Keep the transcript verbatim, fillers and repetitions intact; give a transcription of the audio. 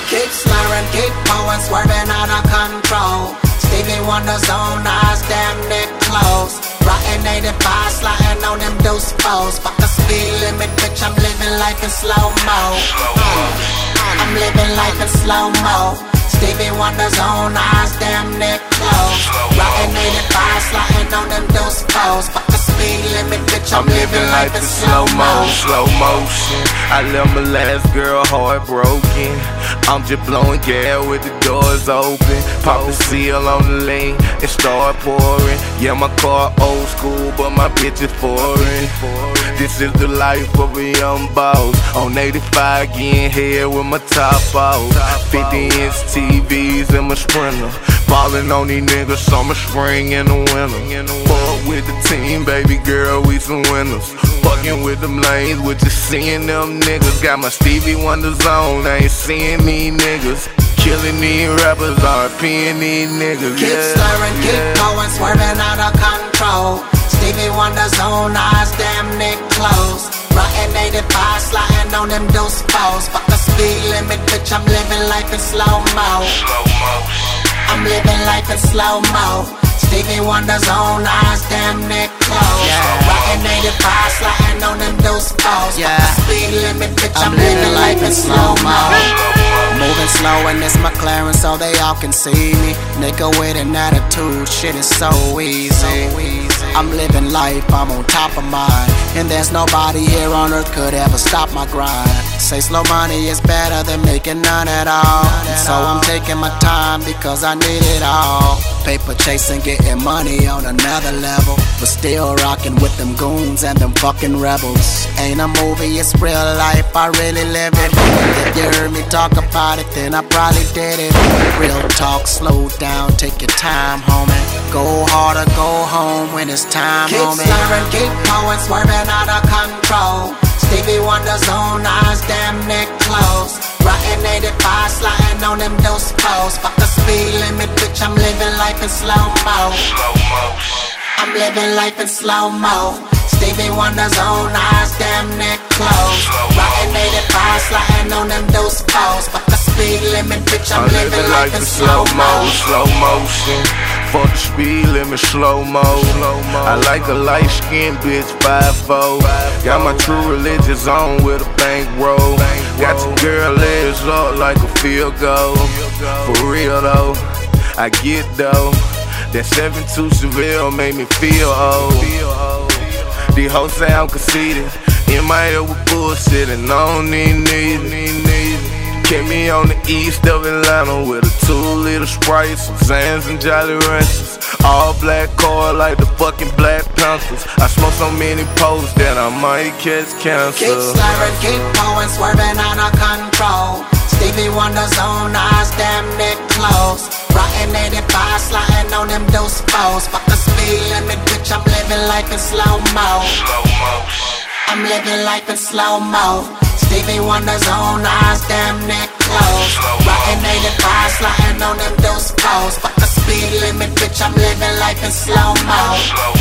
Keep slurring, keep going, swerving out of control. Stevie Wonder's own eyes damn near closed. Rotten eighty-five, sliding on them deuce foes. Fuck the speed limit, bitch, I'm living life in slow-mo. I'm living life in slow-mo. Stevie Wonder's own eyes damn near closed. Rotten eighty-five, sliding on them deuce foes. Fuck the speed limit, bitch, I'm, I'm living life in slow-mo. Slow motion, I left my last girl heartbroken. I'm just blowing gas with the doors open. Pop the seal on the lane and start pouring. Yeah, my car old school, but my bitch is foreign. This is the life of a young boss. On eighty-five, getting head with my top off. fifty inch T Vs in my Sprinter. Ballin' on these niggas summer, spring, and the winter. Fuck with the team, baby girl, we some winners. Fucking with them lanes, with just seeing them niggas. Got my Stevie Wonder zone, I ain't seeing these niggas. Killing these rappers, RIPing these niggas. Keep yeah, slurring, yeah. keep going, swerving out of control. Stevie Wonder's own eyes damn near closed. Rotten eighty-five, sliding on them deuce foes. Fuck the speed limit, bitch, I'm living life in slow-mo. I'm living life in slow-mo. Stevie Wonder's own eyes damn near closed. Yeah. Rotten eighty-five, sliding on them deuce foes. Yeah. Fuck the speed limit, bitch, I'm, I'm living life in slow-mo. Moving slow in this McLaren so they all can see me. Nigga with an attitude, shit is so easy. I'm living life, I'm on top of mine. And there's nobody here on earth could ever stop my grind. Say slow money is better than making none at all. So I'm taking my time because I need it all. Paper chasing, getting money on another level. But still rocking with them goons and them fucking rebels. Ain't a movie, it's real life, I really live it. If you heard me talk about it, then I probably did it. Real talk, slow down, take your time, homie. Go hard or go home when it's time, keep homie. Keep slurring, keep going, swerving out of control. Stevie Wonder's own eyes damn near closed. Rotten eighty-five, sliding on them deuce foes. Fuck the speed limit, bitch, I'm living life in slow-mo. I'm living life in slow-mo. Stevie Wonder's own eyes damn near closed. Rotten eighty-five, sliding on them deuce foes. Fuck the speed limit, bitch, I'm, I'm living, living life in slow-mo. Slow motion, fuck the speed limit, slow-mo. I like a light-skinned bitch, five four. Got my true religious on with a bankroll. Got your girl legs up like a field goal. For real though, I get though. That seven two Seville made me feel old. These hoes say I'm conceited. In my head with bullshit and I don't need need. Kept me on the east of Atlanta with a two liter Sprite, some Zans and Jolly Ranchers. All black car like the fucking Black Panthers. I smoke so many posts that I might catch cancer. Keep slurring, keep going, swerving out of control. Stevie Wonder's own eyes damn near closed. Rotten eighty-five, sliding on them deuce foes. Fuck the speed limit, bitch, I'm living life in slow-mo. I'm living life in slow-mo. Stevie Wonder's own eyes damn near closed. Rotten eighty-five, sliding on them deuce foes. Fuck the speed limit, bitch, I'm living life in slow-mo.